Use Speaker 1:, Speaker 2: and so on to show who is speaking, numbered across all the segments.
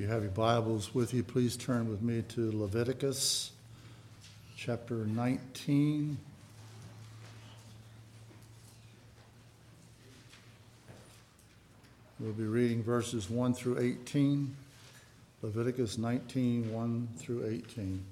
Speaker 1: you have your Bibles with you, please turn with me to Leviticus chapter 19. We'll be reading verses 1 through 18. Leviticus 19, 1 through 18.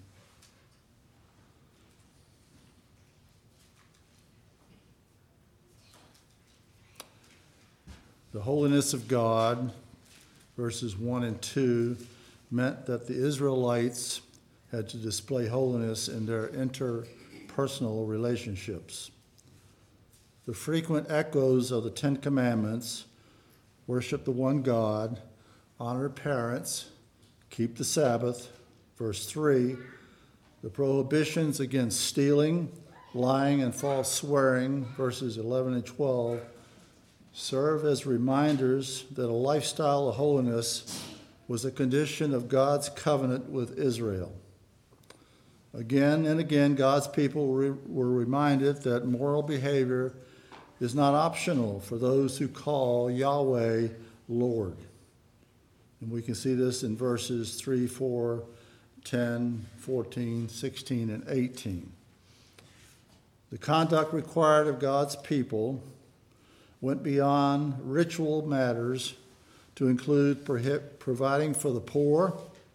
Speaker 1: The holiness of God, verses 1 and 2, meant that the Israelites had to display holiness in their interpersonal relationships. The frequent echoes of the Ten Commandments: worship the one God, honor parents, keep the Sabbath, verse 3, the prohibitions against stealing, lying, and false swearing, verses 11 and 12, serve as reminders that a lifestyle of holiness was a condition of God's covenant with Israel. Again and again, God's people were reminded that moral behavior is not optional for those who call Yahweh Lord. And we can see this in verses 3, 4, 10, 14, 16, and 18. The conduct required of God's people went beyond ritual matters to include providing for the poor,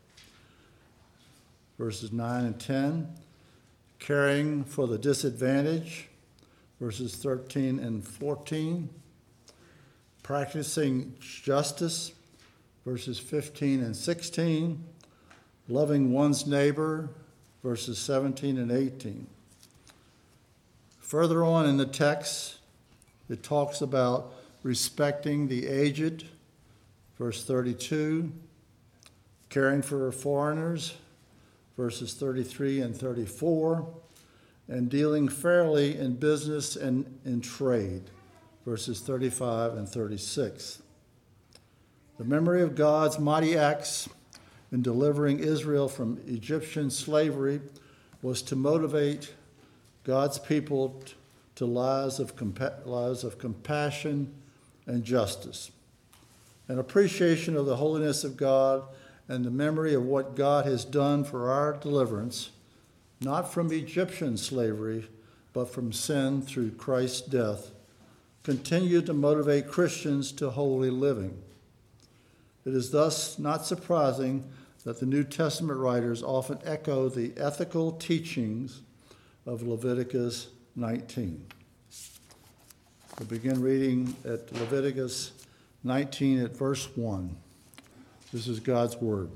Speaker 1: verses 9 and 10, caring for the disadvantaged, verses 13 and 14, practicing justice, verses 15 and 16, loving one's neighbor, verses 17 and 18. Further on in the text, it talks about respecting the aged, verse 32, caring for foreigners, verses 33 and 34, and dealing fairly in business and in trade, verses 35 and 36. The memory of God's mighty acts in delivering Israel from Egyptian slavery was to motivate God's people to lives of compassion and justice. An appreciation of the holiness of God and the memory of what God has done for our deliverance, not from Egyptian slavery, but from sin through Christ's death, continue to motivate Christians to holy living. It is thus not surprising that the New Testament writers often echo the ethical teachings of Leviticus 19. We'll begin reading at Leviticus 19 at verse 1. This is God's word.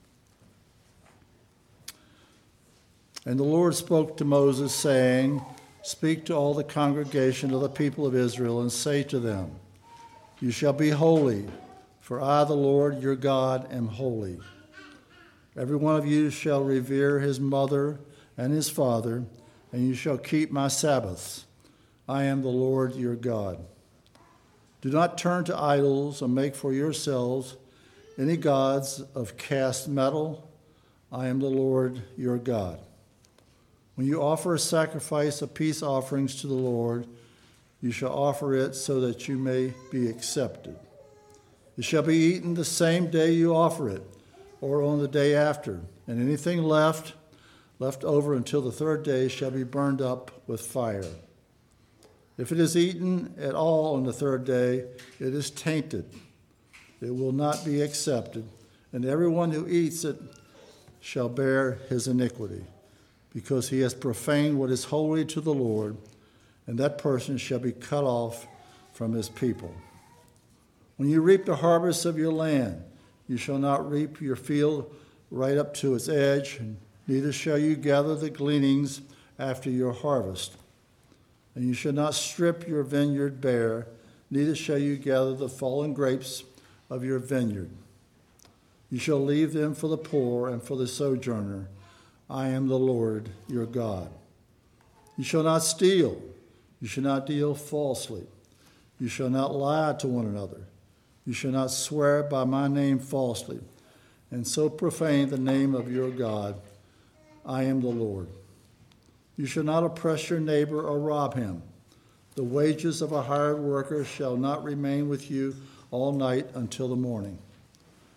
Speaker 1: And the Lord spoke to Moses, saying, "Speak to all the congregation of the people of Israel, and say to them, You shall be holy, for I, the Lord your God, am holy. Every one of you shall revere his mother and his father, and you shall keep my Sabbaths. I am the Lord your God. Do not turn to idols or make for yourselves any gods of cast metal. I am the Lord your God. When you offer a sacrifice of peace offerings to the Lord, you shall offer it so that you may be accepted. It shall be eaten the same day you offer it, or on the day after, and anything left over until the third day shall be burned up with fire. If it is eaten at all on the third day, it is tainted. It will not be accepted, and everyone who eats it shall bear his iniquity, because he has profaned what is holy to the Lord, and that person shall be cut off from his people. When you reap the harvest of your land, you shall not reap your field right up to its edge, and neither shall you gather the gleanings after your harvest. And you shall not strip your vineyard bare, neither shall you gather the fallen grapes of your vineyard. You shall leave them for the poor and for the sojourner. I am the Lord your God. You shall not steal. You shall not deal falsely. You shall not lie to one another. You shall not swear by my name falsely, and so profane the name of your God. I am the Lord. You shall not oppress your neighbor or rob him. The wages of a hired worker shall not remain with you all night until the morning.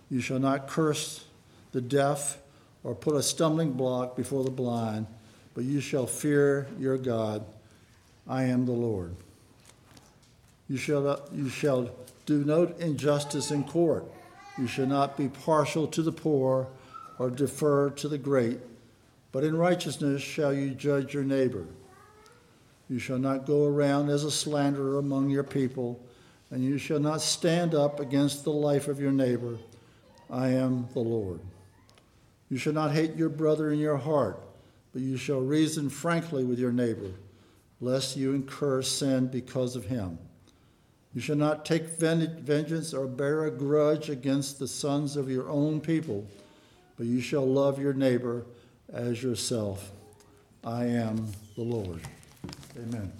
Speaker 1: You shall not curse the deaf or put a stumbling block before the blind, but you shall fear your God. I am the Lord. You shall do no injustice in court. You shall not be partial to the poor or defer to the great, but in righteousness shall you judge your neighbor. You shall not go around as a slanderer among your people, and you shall not stand up against the life of your neighbor. I am the Lord. You shall not hate your brother in your heart, but you shall reason frankly with your neighbor, lest you incur sin because of him. You shall not take vengeance or bear a grudge against the sons of your own people, but you shall love your neighbor as yourself. I am the Lord. Amen.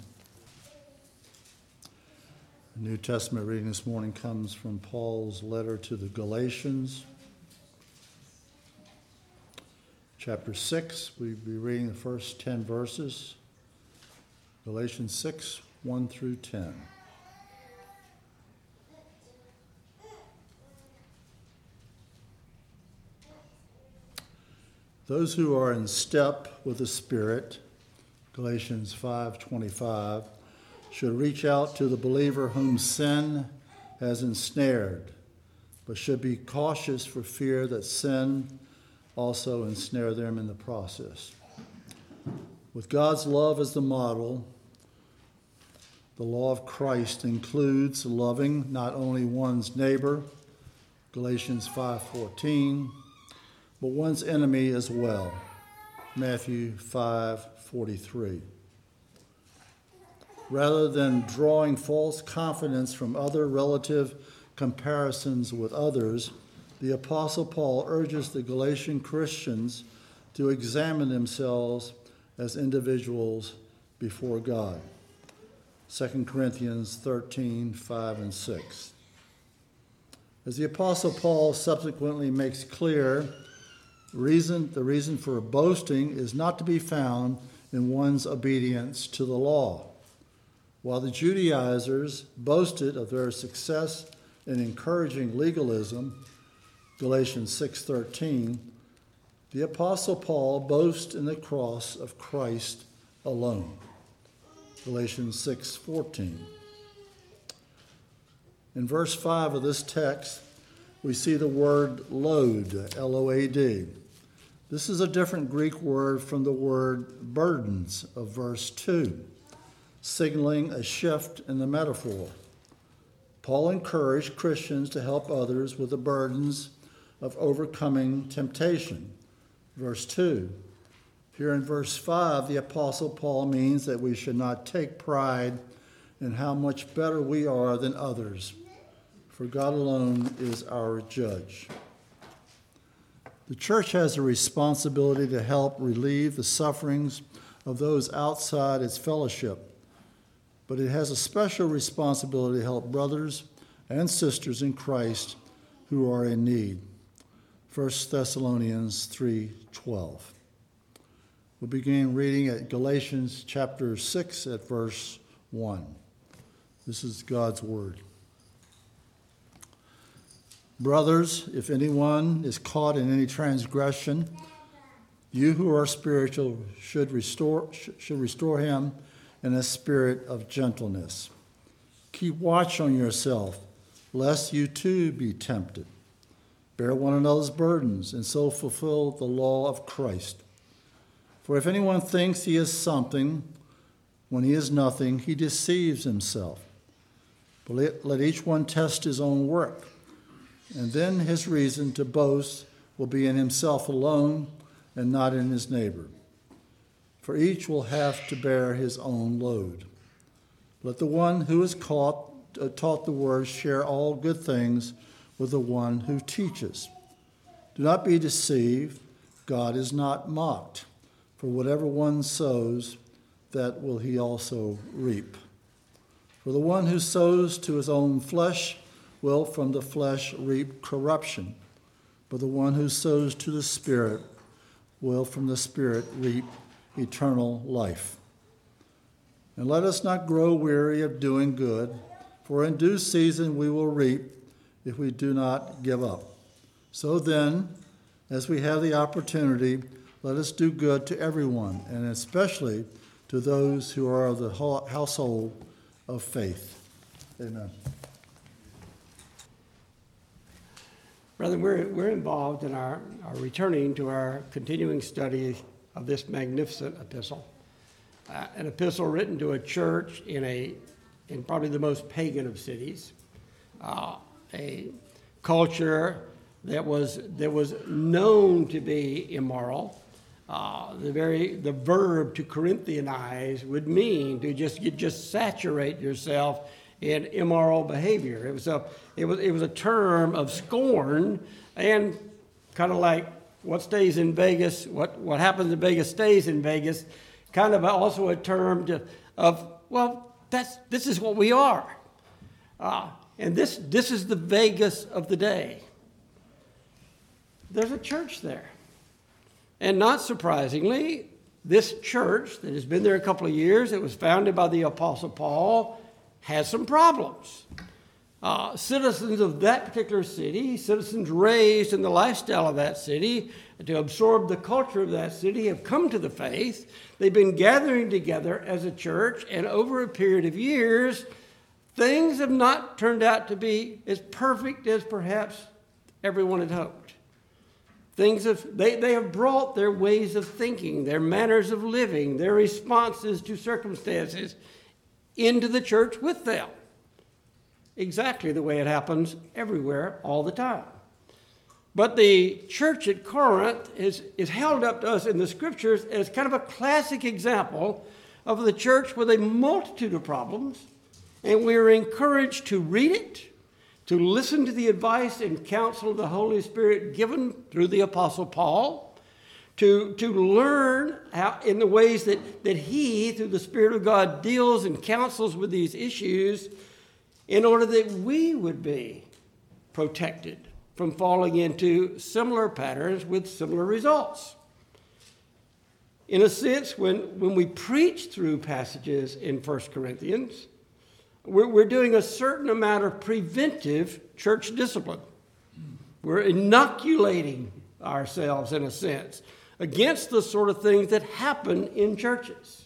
Speaker 1: The New Testament reading this morning comes from Paul's letter to the Galatians. Chapter 6, we'll be reading the first 10 verses. Galatians 6, 1 through 10. Those who are in step with the Spirit, Galatians 5:25, should reach out to the believer whom sin has ensnared, but should be cautious for fear that sin also ensnare them in the process. With God's love as the model, the law of Christ includes loving not only one's neighbor, Galatians 5:14, but one's enemy as well, Matthew 5:43. Rather than drawing false confidence from other relative comparisons with others, the Apostle Paul urges the Galatian Christians to examine themselves as individuals before God. 2 Corinthians 13:5 and 6. As the Apostle Paul subsequently makes clear, the reason for boasting is not to be found in one's obedience to the law. While the Judaizers boasted of their success in encouraging legalism, Galatians 6:13, the Apostle Paul boasts in the cross of Christ alone, Galatians 6:14. In verse 5 of this text, we see the word load, L-O-A-D. This is a different Greek word from the word burdens of verse 2, signaling a shift in the metaphor. Paul encouraged Christians to help others with the burdens of overcoming temptation. Verse 2. Here in verse 5, the Apostle Paul means that we should not take pride in how much better we are than others, for God alone is our judge. The church has a responsibility to help relieve the sufferings of those outside its fellowship, but it has a special responsibility to help brothers and sisters in Christ who are in need. 1 Thessalonians 3:12. We'll begin reading at Galatians chapter 6 at verse 1. This is God's word. Brothers, if anyone is caught in any transgression, you who are spiritual should restore him in a spirit of gentleness. Keep watch on yourself, lest you too be tempted. Bear one another's burdens, and so fulfill the law of Christ. For if anyone thinks he is something when he is nothing, he deceives himself. But let each one test his own work, and then his reason to boast will be in himself alone and not in his neighbor. For each will have to bear his own load. Let the one who is taught the word share all good things with the one who teaches. Do not be deceived. God is not mocked. For whatever one sows, that will he also reap. For the one who sows to his own flesh will from the flesh reap corruption, but the one who sows to the Spirit will from the Spirit reap eternal life. And let us not grow weary of doing good, for in due season we will reap if we do not give up. So then, as we have the opportunity, let us do good to everyone, and especially to those who are of the household of faith. Amen.
Speaker 2: Brethren, we're involved in our returning to our continuing study of this magnificent epistle. An epistle written to a church in probably the most pagan of cities, a culture that was known to be immoral. The verb to Corinthianize would mean to just saturate yourself in immoral behavior. It was a term of scorn, and kind of like what stays in Vegas, what happens in Vegas stays in Vegas. Kind of also a term this is what we are, and this is the Vegas of the day. There's a church there. And not surprisingly, this church that has been there a couple of years, it was founded by the Apostle Paul, has some problems. Citizens of that particular city, citizens raised in the lifestyle of that city, to absorb the culture of that city, have come to the faith. They've been gathering together as a church, and over a period of years, things have not turned out to be as perfect as perhaps everyone had hoped. They have brought their ways of thinking, their manners of living, their responses to circumstances into the church with them. Exactly the way it happens everywhere all the time. But the church at Corinth is held up to us in the scriptures as kind of a classic example of the church with a multitude of problems, and we are encouraged to read it, to listen to the advice and counsel of the Holy Spirit given through the Apostle Paul, to learn how, in the ways that he, through the Spirit of God, deals and counsels with these issues in order that we would be protected from falling into similar patterns with similar results. In a sense, when we preach through passages in 1 Corinthians, we're doing a certain amount of preventive church discipline. We're inoculating ourselves, in a sense, against the sort of things that happen in churches.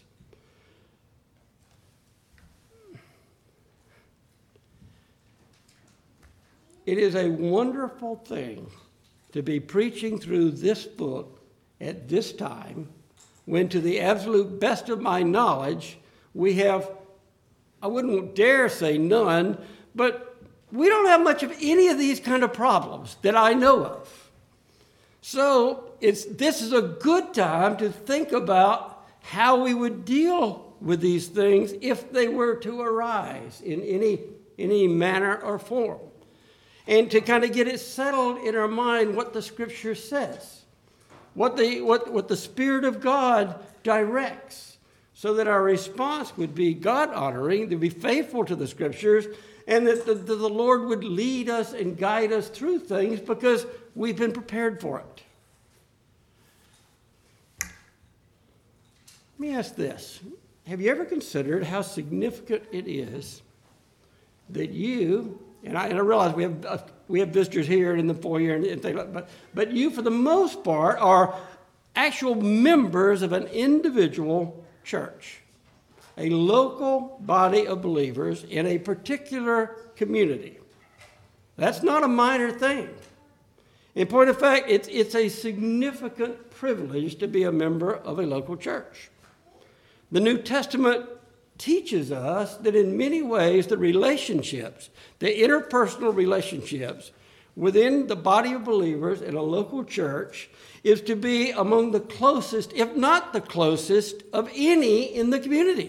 Speaker 2: It is a wonderful thing to be preaching through this book at this time, when to the absolute best of my knowledge, we have, I wouldn't dare say none, but we don't have much of any of these kind of problems that I know of. So this is a good time to think about how we would deal with these things if they were to arise in any manner or form. And to kind of get it settled in our mind what the Scripture says, what the Spirit of God directs, so that our response would be God-honoring, to be faithful to the Scriptures, and that the Lord would lead us and guide us through things because we've been prepared for it. Let me ask this. Have you ever considered how significant it is that you, and I realize we have visitors here in the foyer and things like that, but you, for the most part, are actual members of an individual church, a local body of believers in a particular community. That's not a minor thing. In point of fact, it's a significant privilege to be a member of a local church. The New Testament teaches us that in many ways the relationships, the interpersonal relationships within the body of believers in a local church is to be among the closest, if not the closest, of any in the community.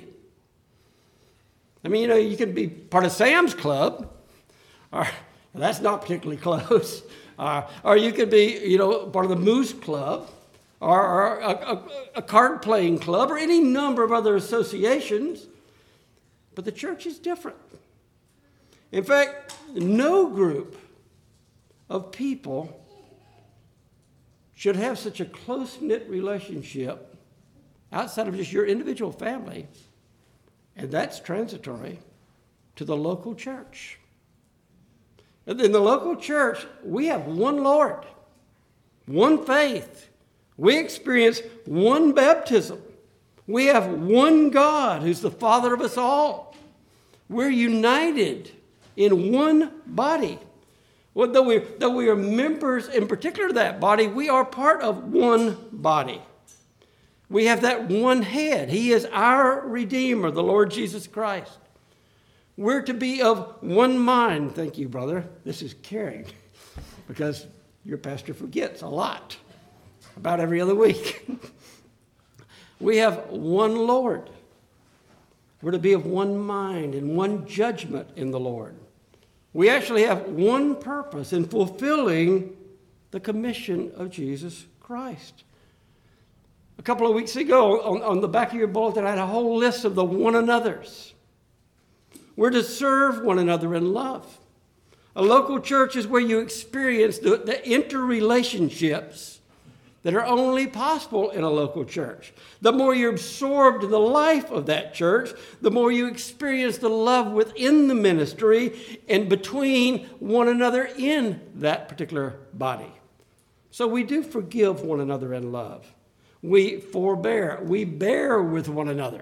Speaker 2: I mean, you can be part of Sam's Club, or that's not particularly close, or you could be, part of the Moose Club, or a card-playing club, or any number of other associations. But the church is different. In fact, no group of people should have such a close-knit relationship outside of just your individual family, and that's transitory, to the local church. In the local church, we have one Lord, one faith. We experience one baptism. We have one God who's the Father of us all. We're united in one body. Well, though we are members in particular of that body, we are part of one body. We have that one head. He is our Redeemer, the Lord Jesus Christ. We're to be of one mind. Thank you, brother. This is caring, because your pastor forgets a lot, about every other week. We have one Lord. We're to be of one mind and one judgment in the Lord. We actually have one purpose in fulfilling the commission of Jesus Christ. A couple of weeks ago, on the back of your bulletin, I had a whole list of the one another's. We're to serve one another in love. A local church is where you experience the interrelationships that are only possible in a local church. The more you're absorbed in the life of that church, the more you experience the love within the ministry and between one another in that particular body. So we do forgive one another in love. We forbear. We bear with one another.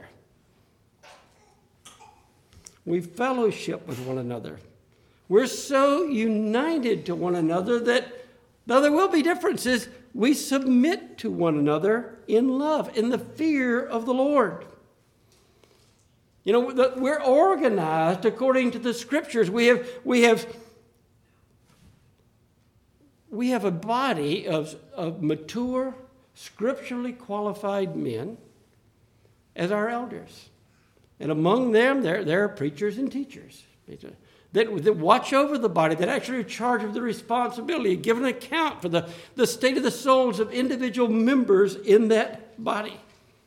Speaker 2: We fellowship with one another. We're so united to one another that, though there will be differences, we submit to one another in love, in the fear of the Lord. You know, we're organized according to the Scriptures. We have a body of mature, scripturally qualified men as our elders. And among them, there are preachers and teachers that watch over the body, that actually are in charge of the responsibility, give an account for the state of the souls of individual members in that body.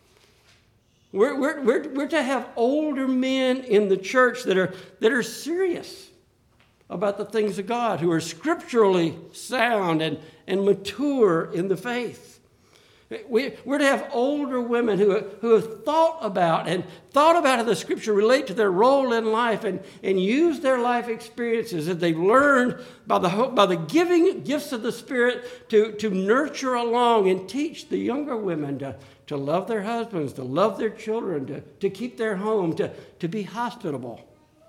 Speaker 2: We're to have older men in the church that are serious about the things of God, who are scripturally sound and mature in the faith. We're to have older women who have thought about how the Scripture relate to their role in life and use their life experiences that they've learned by the giving gifts of the Spirit to nurture along and teach the younger women to love their husbands, to love their children, to keep their home, to be hospitable,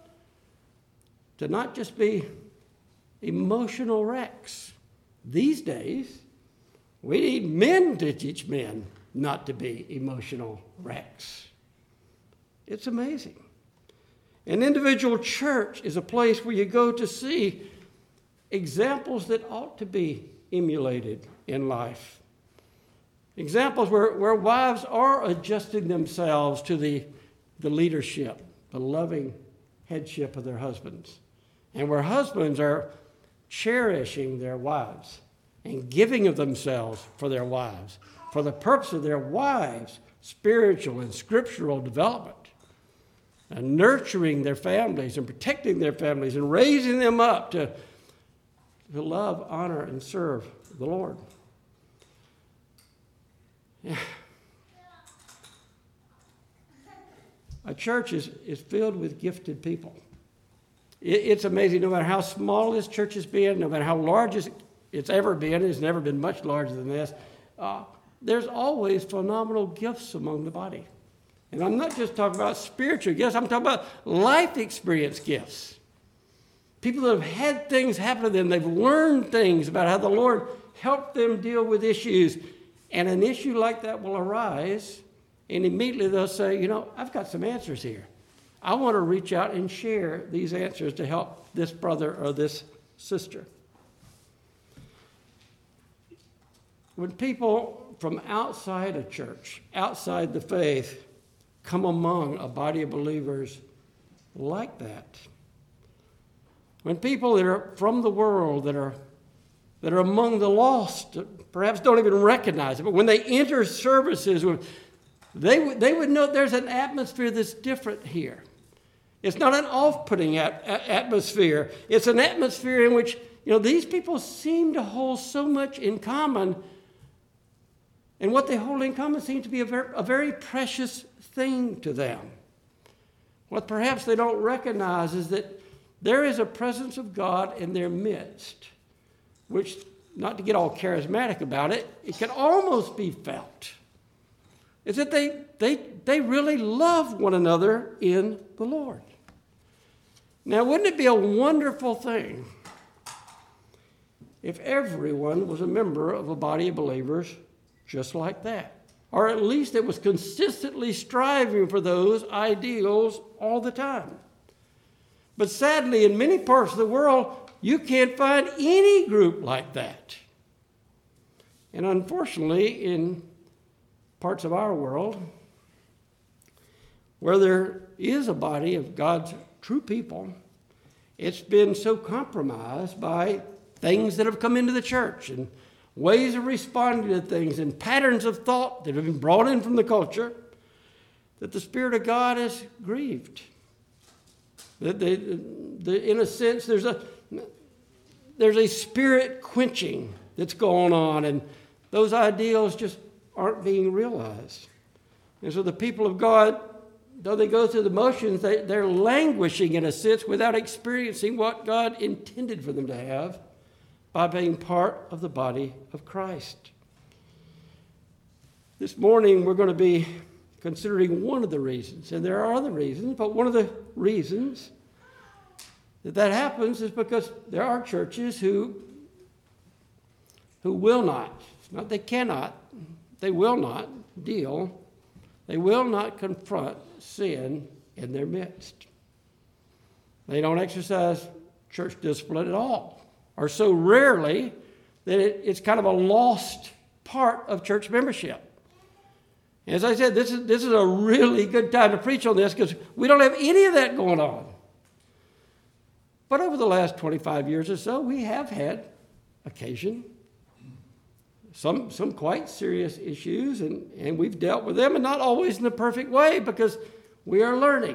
Speaker 2: to not just be emotional wrecks. These days, we need men to teach men not to be emotional wrecks. It's amazing. An individual church is a place where you go to see examples that ought to be emulated in life. Examples where wives are adjusting themselves to the leadership, the loving headship of their husbands, and where husbands are cherishing their wives and giving of themselves for their wives, for the purpose of their wives' spiritual and scriptural development, and nurturing their families and protecting their families and raising them up to love, honor, and serve the Lord. Yeah. A church is filled with gifted people. It's amazing, no matter how small this church has been, no matter how large it's ever been, it's never been much larger than this, there's always phenomenal gifts among the body. And I'm not just talking about spiritual gifts, I'm talking about life experience gifts. People that have had things happen to them, they've learned things about how the Lord helped them deal with issues. And an issue like that will arise, and immediately they'll say, I've got some answers here. I want to reach out and share these answers to help this brother or this sister. When people from outside a church, outside the faith, come among a body of believers like that, when people that are from the world, that are among the lost, perhaps don't even recognize it, but when they enter services, they would know there's an atmosphere that's different here. It's not an off-putting atmosphere. It's an atmosphere in which, these people seem to hold so much in common. And what they hold in common seems to be a very precious thing to them. What perhaps they don't recognize is that there is a presence of God in their midst, which, not to get all charismatic about it, it can almost be felt. Is that they really love one another in the Lord. Now, wouldn't it be a wonderful thing if everyone was a member of a body of believers just like that? Or at least it was consistently striving for those ideals all the time. But sadly, in many parts of the world, you can't find any group like that. And unfortunately, in parts of our world, where there is a body of God's true people, it's been so compromised by things that have come into the church and ways of responding to things and patterns of thought that have been brought in from the culture, that the Spirit of God is grieved. That in a sense, there's a spirit quenching that's going on, and those ideals just aren't being realized. And so the people of God, though they go through the motions, they're languishing in a sense without experiencing what God intended for them to have by being part of the body of Christ. This morning we're going to be considering one of the reasons, and there are other reasons, but one of the reasons that happens is because there are churches who will not, it's not they cannot, they will not deal, they will not confront sin in their midst. They don't exercise church discipline at all, or so rarely that it's kind of a lost part of church membership. As I said, this is a really good time to preach on this because we don't have any of that going on. But over the last 25 years or so, we have had occasion, some quite serious issues, and we've dealt with them, and not always in the perfect way because we are learning.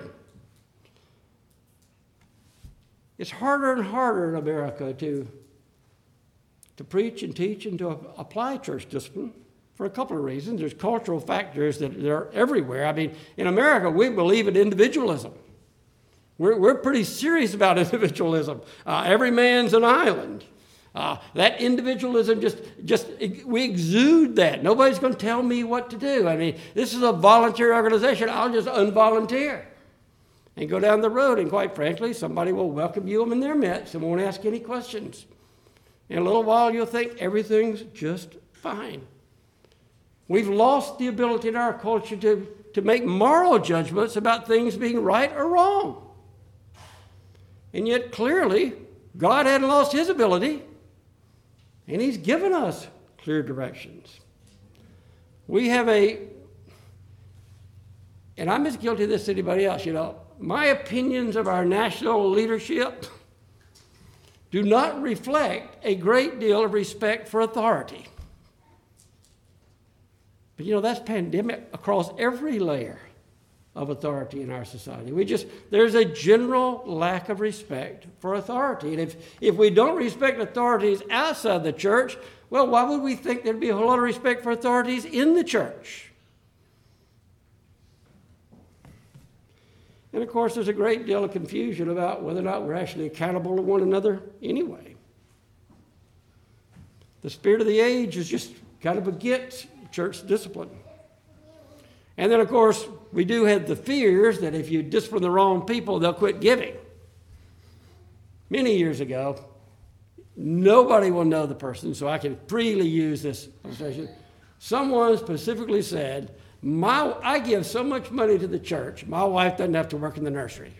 Speaker 2: It's harder and harder in America to preach and teach and to apply church discipline for a couple of reasons. There's cultural factors that are everywhere. I mean, in America, we believe in individualism. We're pretty serious about individualism. Every man's an island. That individualism just we exude that. Nobody's going to tell me what to do. I mean, this is a voluntary organization. I'll just unvolunteer and go down the road. And quite frankly, somebody will welcome you in their midst and won't ask any questions. In a little while, you'll think everything's just fine. We've lost the ability in our culture to make moral judgments about things being right or wrong. And yet, clearly, God hadn't lost his ability, and he's given us clear directions. We have and I'm as guilty of this as anybody else, my opinions of our national leadership do not reflect a great deal of respect for authority. But that's pandemic across every layer of authority in our society. There's a general lack of respect for authority. And if we don't respect authorities outside the church, well, why would we think there'd be a whole lot of respect for authorities in the church? And of course, there's a great deal of confusion about whether or not we're actually accountable to one another anyway. The spirit of the age is just kind of against church discipline. And then, of course, we do have the fears that if you discipline the wrong people, they'll quit giving. Many years ago, nobody will know the person, so I can freely use this illustration. Someone specifically said, I give so much money to the church, my wife doesn't have to work in the nursery.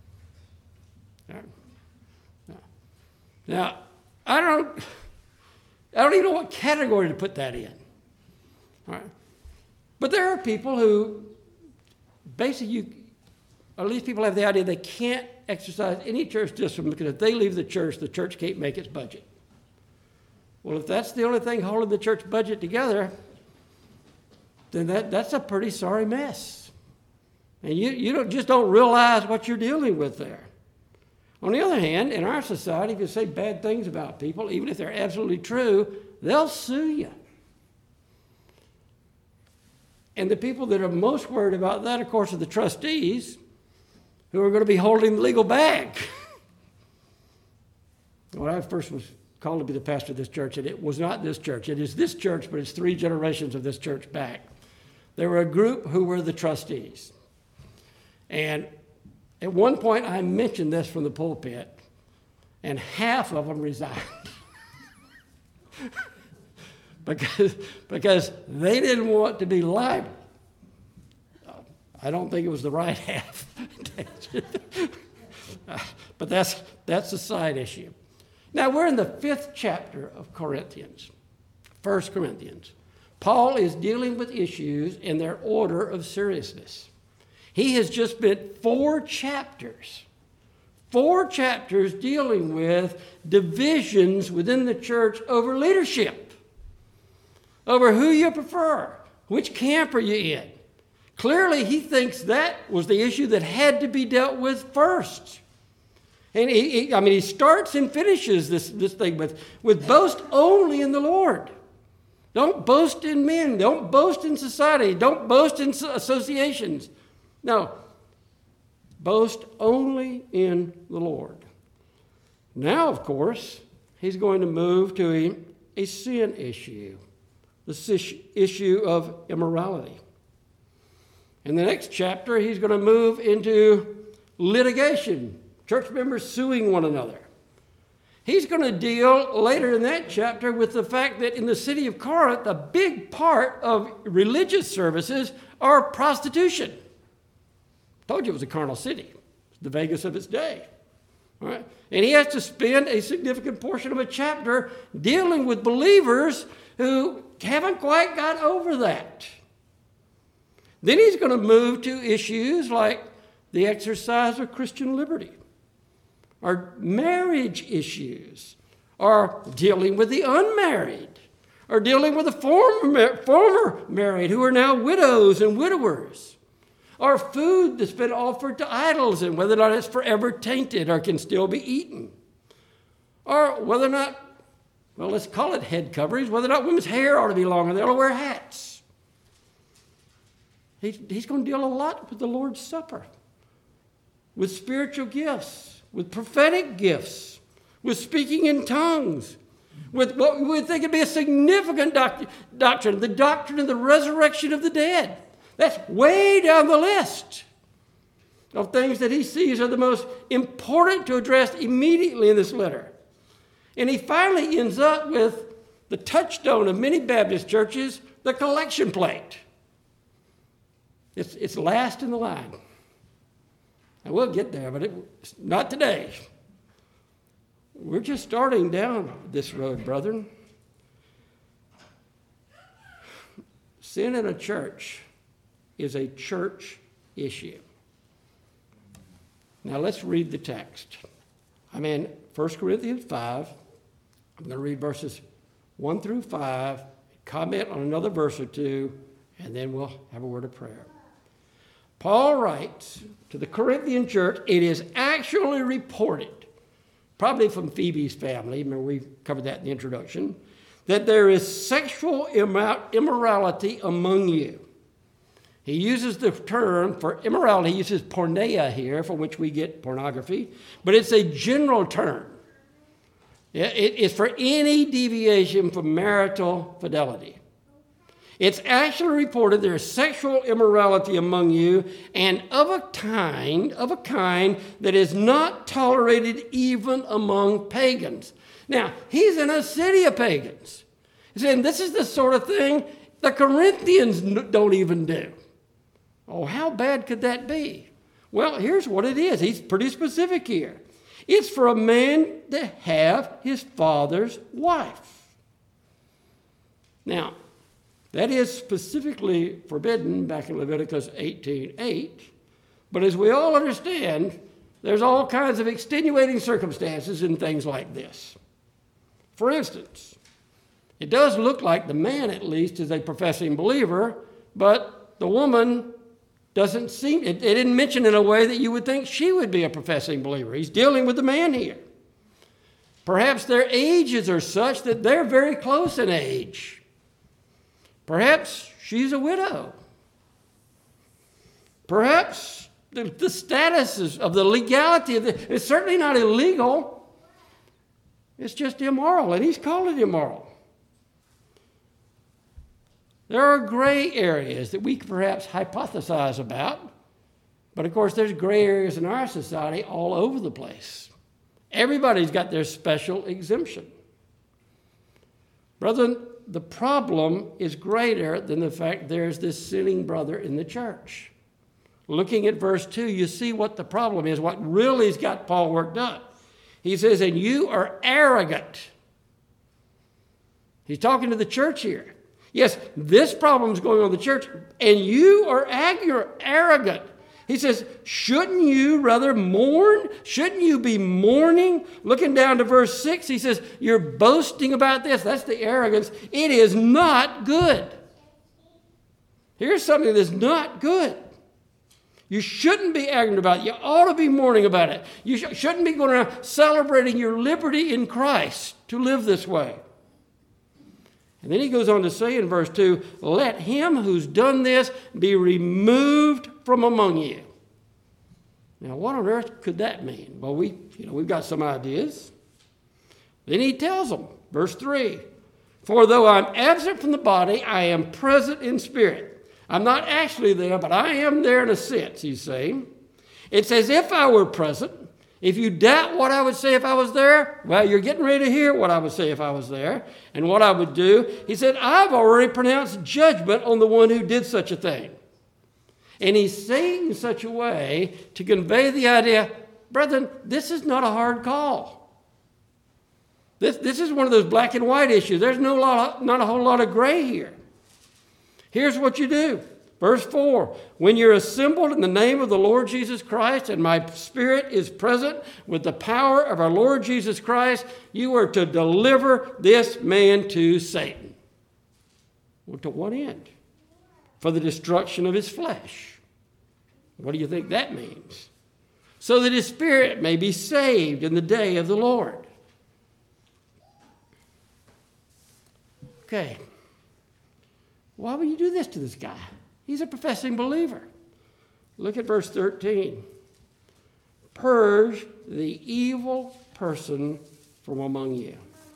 Speaker 2: Now, I don't even know what category to put that in. All right. But there are people who basically, at least people have the idea they can't exercise any church discipline because if they leave the church can't make its budget. Well, if that's the only thing holding the church budget together, then that's a pretty sorry mess. And you just don't realize what you're dealing with there. On the other hand, in our society, if you say bad things about people, even if they're absolutely true, they'll sue you. And the people that are most worried about that, of course, are the trustees who are going to be holding the legal bag. when I first was called to be the pastor of this church, and it was not this church. It is this church, but it's 3 generations of this church back. There were a group who were the trustees. And at one point, I mentioned this from the pulpit, and half of them resigned. because they didn't want to be liable. I don't think it was the right half. But that's a side issue. Now, we're in the 5th chapter of Corinthians, 1 Corinthians. Paul is dealing with issues in their order of seriousness. He has just spent 4 chapters dealing with divisions within the church over leadership, over who you prefer, which camp are you in. Clearly, he thinks that was the issue that had to be dealt with first. And he starts and finishes this thing with boast only in the Lord. Don't boast in men. Don't boast in society. Don't boast in associations. No, boast only in the Lord. Now, of course, he's going to move to a sin issue, the issue of immorality. In the next chapter, he's going to move into litigation, church members suing one another. He's going to deal later in that chapter with the fact that in the city of Corinth, a big part of religious services are prostitution. I told you it was a carnal city. It's the Vegas of its day. All right? And he has to spend a significant portion of a chapter dealing with believers who haven't quite got over that. Then he's going to move to issues like the exercise of Christian liberty, or marriage issues, or dealing with the unmarried, or dealing with the former married who are now widows and widowers, or food that's been offered to idols and whether or not it's forever tainted or can still be eaten, or whether or not, well, let's call it head coverings, whether or not women's hair ought to be longer, they ought to wear hats. He's going to deal a lot with the Lord's Supper, with spiritual gifts, with prophetic gifts, with speaking in tongues, with what we would think would be a significant doctrine, the doctrine of the resurrection of the dead. That's way down the list of things that he sees are the most important to address immediately in this letter. And he finally ends up with the touchstone of many Baptist churches, the collection plate. It's last in the line. And we'll get there, but it's not today. We're just starting down this road, brethren. Sin in a church is a church issue. Now let's read the text. I'm in 1 Corinthians 5. I'm going to read verses 1 through 5, comment on another verse or two, and then we'll have a word of prayer. Paul writes to the Corinthian church, it is actually reported, probably from Phoebe's family, remember we covered that in the introduction, that there is sexual immorality among you. He uses the term for immorality, he uses porneia here, from which we get pornography, but it's a general term. It's for any deviation from marital fidelity. It's actually reported there is sexual immorality among you, and of a kind that is not tolerated even among pagans. Now, he's in a city of pagans. He's saying this is the sort of thing the Corinthians don't even do. Oh, how bad could that be? Well, here's what it is. He's pretty specific here. It's for a man to have his father's wife. Now, that is specifically forbidden back in Leviticus 18:8. But as we all understand, there's all kinds of extenuating circumstances in things like this. For instance, it does look like the man, at least, is a professing believer, but the woman doesn't seem, it didn't mention in a way that you would think she would be a professing believer. He's dealing with the man here. Perhaps their ages are such that they're very close in age. Perhaps she's a widow. Perhaps the status of the legality of it's certainly not illegal. It's just immoral, and he's called it immoral. There are gray areas that we can perhaps hypothesize about, but of course there's gray areas in our society all over the place. Everybody's got their special exemption. Brethren, the problem is greater than the fact there's this sinning brother in the church. Looking at verse 2, you see what the problem is, what really has got Paul worked up. He says, and you are arrogant. He's talking to the church here. Yes, this problem is going on in the church, and you are arrogant. He says, shouldn't you rather mourn? Shouldn't you be mourning? Looking down to verse 6, he says, you're boasting about this. That's the arrogance. It is not good. Here's something that's not good. You shouldn't be arrogant about it. You ought to be mourning about it. You shouldn't be going around celebrating your liberty in Christ to live this way. And then he goes on to say in verse 2, let him who's done this be removed from among you. Now, what on earth could that mean? Well, we've got some ideas. Then he tells them, verse 3, for though I'm absent from the body, I am present in spirit. I'm not actually there, but I am there in a sense, he's saying. It's as if I were present. If you doubt what I would say if I was there, well, you're getting ready to hear what I would say if I was there and what I would do. He said, I've already pronounced judgment on the one who did such a thing. And he's saying in such a way to convey the idea, brethren, this is not a hard call. This is one of those black and white issues. There's not a whole lot of gray here. Here's what you do. Verse 4, when you're assembled in the name of the Lord Jesus Christ and my spirit is present with the power of our Lord Jesus Christ, you are to deliver this man to Satan. Well, to what end? For the destruction of his flesh. What do you think that means? So that his spirit may be saved in the day of the Lord. Okay. Why would you do this to this guy? He's a professing believer. Look at verse 13. Purge the evil person from among you.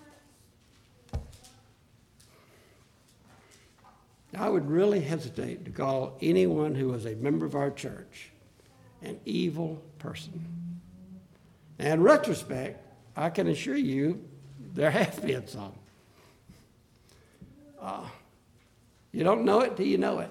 Speaker 2: I would really hesitate to call anyone who is a member of our church an evil person. And in retrospect, I can assure you there have been some. You don't know it till you know it.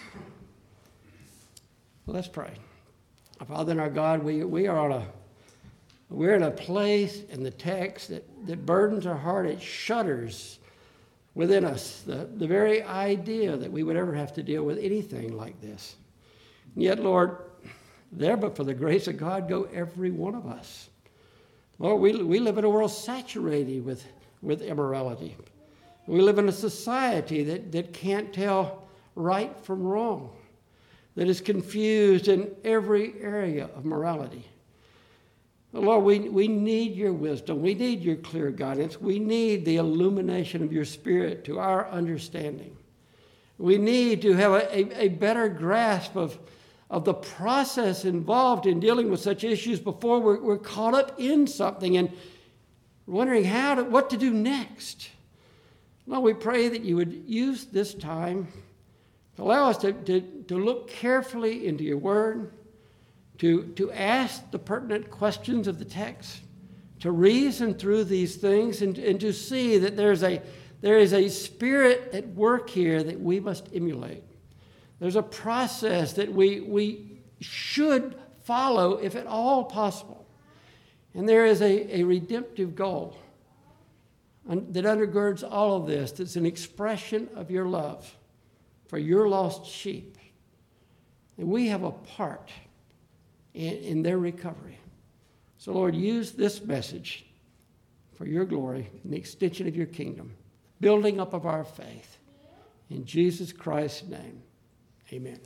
Speaker 2: Let's pray. Our Father and our God, we're in a place in the text that burdens our heart. It shudders within us the very idea that we would ever have to deal with anything like this. And yet, Lord, there but for the grace of God go every one of us. Lord, we live in a world saturated with immorality. We live in a society that can't tell right from wrong, that is confused in every area of morality. Lord, we need your wisdom. We need your clear guidance. We need the illumination of your Spirit to our understanding. We need to have a better grasp of the process involved in dealing with such issues before we're caught up in something and wondering what to do next. Lord, we pray that you would use this time to allow us to look carefully into your word, to ask the pertinent questions of the text, to reason through these things, and to see that there is a spirit at work here that we must emulate. There's a process that we should follow, if at all possible. And there is a redemptive goal that undergirds all of this, that's an expression of your love for your lost sheep. And we have a part in their recovery. So, Lord, use this message for your glory and the extension of your kingdom, building up of our faith. In Jesus Christ's name, amen.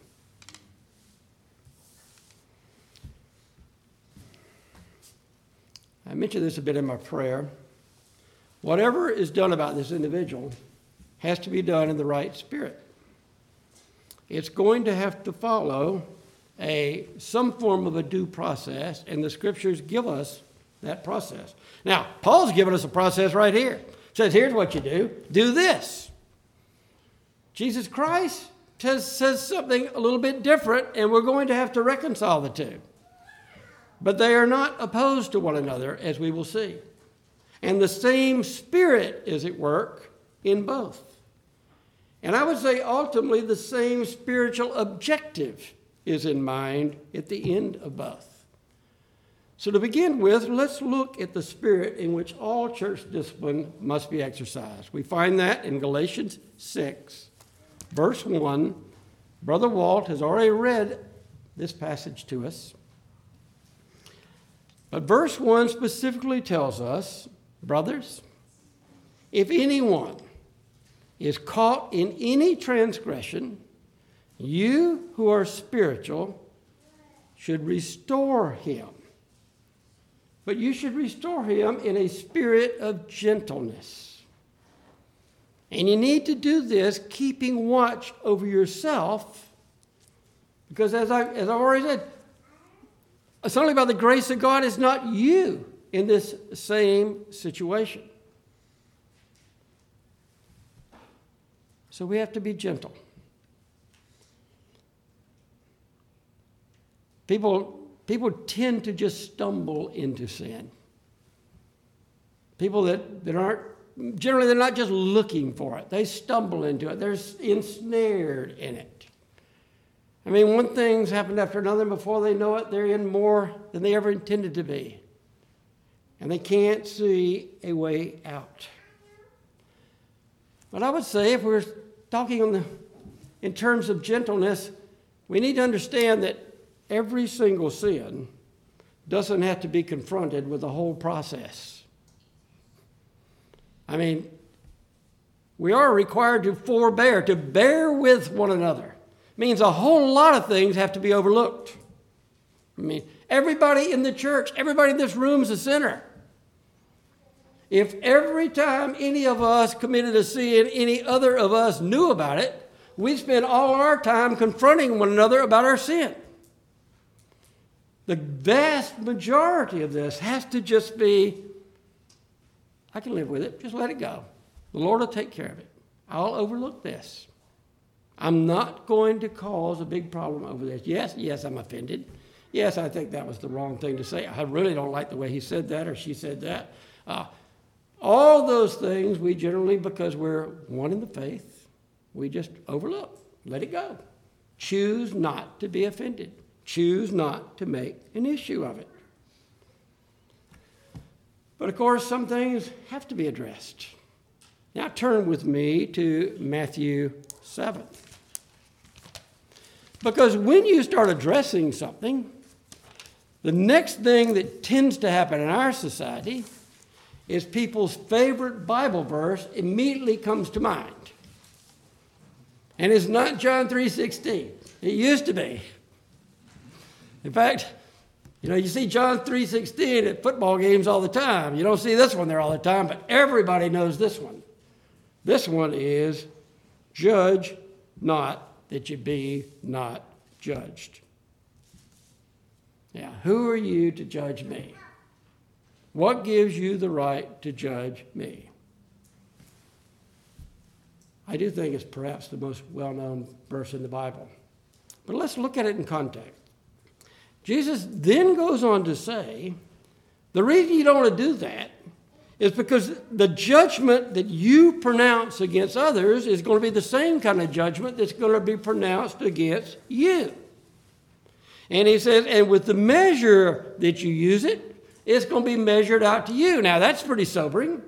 Speaker 2: I mentioned this a bit in my prayer. Whatever is done about this individual has to be done in the right spirit. It's going to have to follow some form of a due process, and the scriptures give us that process. Now, Paul's given us a process right here. Says, here's what you do. Do this. Jesus Christ says something a little bit different, and we're going to have to reconcile the two. But they are not opposed to one another, as we will see. And the same Spirit is at work in both. And I would say ultimately the same spiritual objective is in mind at the end of both. So to begin with, let's look at the spirit in which all church discipline must be exercised. We find that in Galatians 6, verse 1. Brother Walt has already read this passage to us. But verse 1 specifically tells us, brothers, if anyone is caught in any transgression, you who are spiritual should restore him. But you should restore him in a spirit of gentleness. And you need to do this keeping watch over yourself, because as I've already said, it's only by the grace of God, it's not you in this same situation. So we have to be gentle. People tend to just stumble into sin. People that aren't, generally they're not just looking for it. They stumble into it. They're ensnared in it. I mean, one thing's happened after another, and before they know it, they're in more than they ever intended to be. And they can't see a way out. But I would say if we're talking in terms of gentleness, we need to understand that every single sin doesn't have to be confronted with the whole process. I mean, we are required to forbear, to bear with one another. It means a whole lot of things have to be overlooked. I mean, everybody in the church, everybody in this room is a sinner. If every time any of us committed a sin, any other of us knew about it, we'd spend all our time confronting one another about our sin. The vast majority of this has to just be, I can live with it, just let it go. The Lord will take care of it. I'll overlook this. I'm not going to cause a big problem over this. Yes, I'm offended. Yes, I think that was the wrong thing to say. I really don't like the way he said that or she said that. All those things we generally, because we're one in the faith, we just overlook. Let it go. Choose not to be offended. Choose not to make an issue of it. But of course, some things have to be addressed. Now turn with me to Matthew 7. Because when you start addressing something, the next thing that tends to happen in our society is people's favorite Bible verse immediately comes to mind. And it's not John 3:16. It used to be. In fact, you see John 3:16 at football games all the time. You don't see this one there all the time, but everybody knows this one. This one is, judge not that you be not judged. Now, who are you to judge me? What gives you the right to judge me? I do think it's perhaps the most well-known verse in the Bible. But let's look at it in context. Jesus then goes on to say, the reason you don't want to do that is because the judgment that you pronounce against others is going to be the same kind of judgment that's going to be pronounced against you. And he says, and with the measure that you use it, it's going to be measured out to you. Now, that's pretty sobering.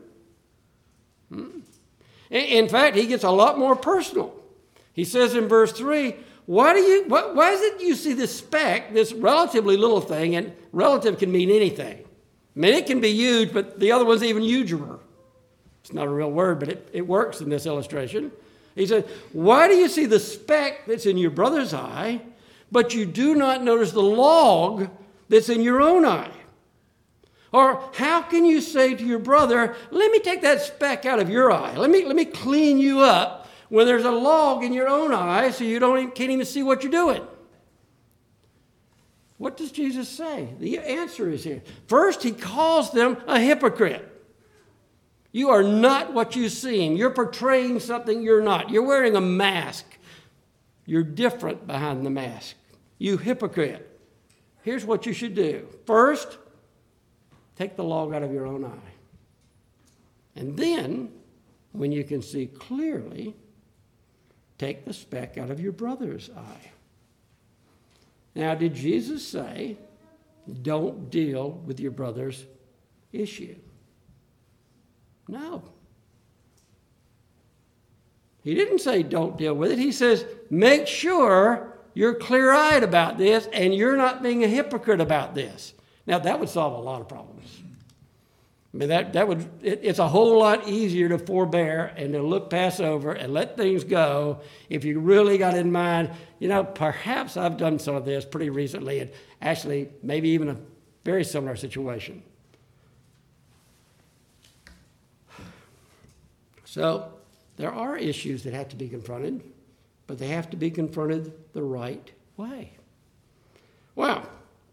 Speaker 2: In fact, he gets a lot more personal. He says in verse 3, why is it you see this speck, this relatively little thing, and relative can mean anything. I mean, it can be huge, but the other one's even huger. It's not a real word, but it works in this illustration. He said, why do you see the speck that's in your brother's eye, but you do not notice the log that's in your own eye? Or how can you say to your brother, let me take that speck out of your eye. Let me clean you up when there's a log in your own eye so you can't even see what you're doing. what does Jesus say? The answer is here. First, he calls them a hypocrite. You are not what you seem. You're portraying something you're not. You're wearing a mask. You're different behind the mask. You hypocrite. Here's what you should do. First, take the log out of your own eye. And then, when you can see clearly, take the speck out of your brother's eye. Now, did Jesus say, don't deal with your brother's issue? No. He didn't say don't deal with it. He says, make sure you're clear-eyed about this and you're not being a hypocrite about this. Now, that would solve a lot of problems. I mean, it's a whole lot easier to forbear and to look past over and let things go if you really got in mind, perhaps I've done some of this pretty recently and actually maybe even a very similar situation. So there are issues that have to be confronted, but they have to be confronted the right way. Well,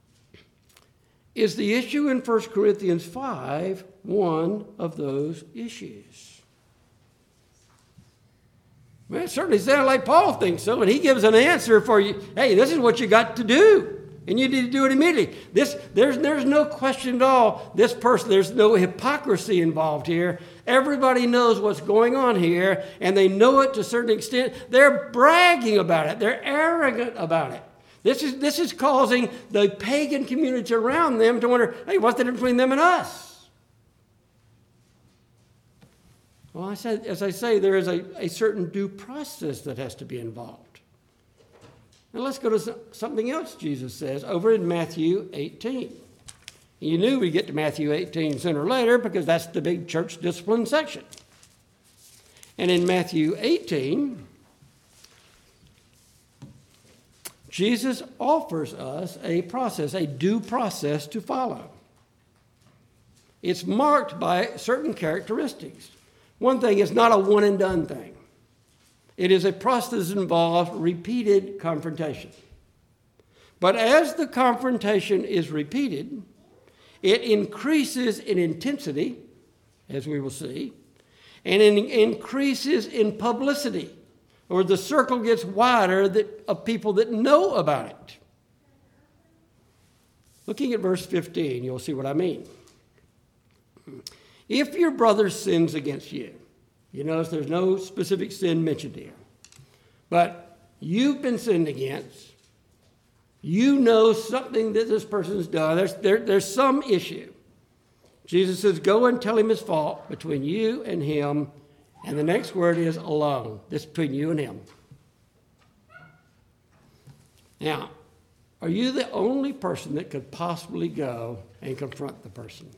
Speaker 2: is the issue in 1 Corinthians 5 one of those issues? Well, it certainly sounds like Paul thinks so, and he gives an answer for you. Hey, this is what you got to do, and you need to do it immediately. There's no question at all. This person, there's no hypocrisy involved here. Everybody knows what's going on here, and they know it to a certain extent. They're bragging about it. They're arrogant about it. This is causing the pagan community around them to wonder, hey, what's the difference between them and us? Well, as I say, there is a certain due process that has to be involved. Now let's go to something else Jesus says over in Matthew 18. You knew we'd get to Matthew 18 sooner or later because that's the big church discipline section. And in Matthew 18, Jesus offers us a process, a due process to follow. It's marked by certain characteristics. One thing, it's not a one and done thing. It is a process that involves repeated confrontation. But as the confrontation is repeated, it increases in intensity, as we will see, and it increases in publicity, or the circle gets wider of people that know about it. Looking at verse 15, you'll see what I mean. If your brother sins against you, you notice there's no specific sin mentioned here, but you've been sinned against, you know something that this person's done, there's some issue. Jesus says, go and tell him his fault between you and him. And the next word is alone. This is between you and him. Now, are you the only person that could possibly go and confront the person?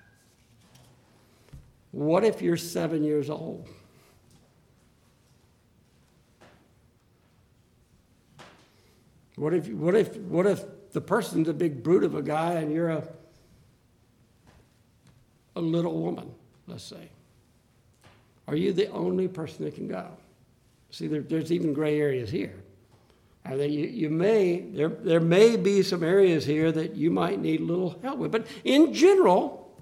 Speaker 2: What if you're 7 years old? What if the person's a big brute of a guy and you're a little woman, let's say? Are you the only person that can go? See, there's even gray areas here. There may be some areas here that you might need a little help with. But in general,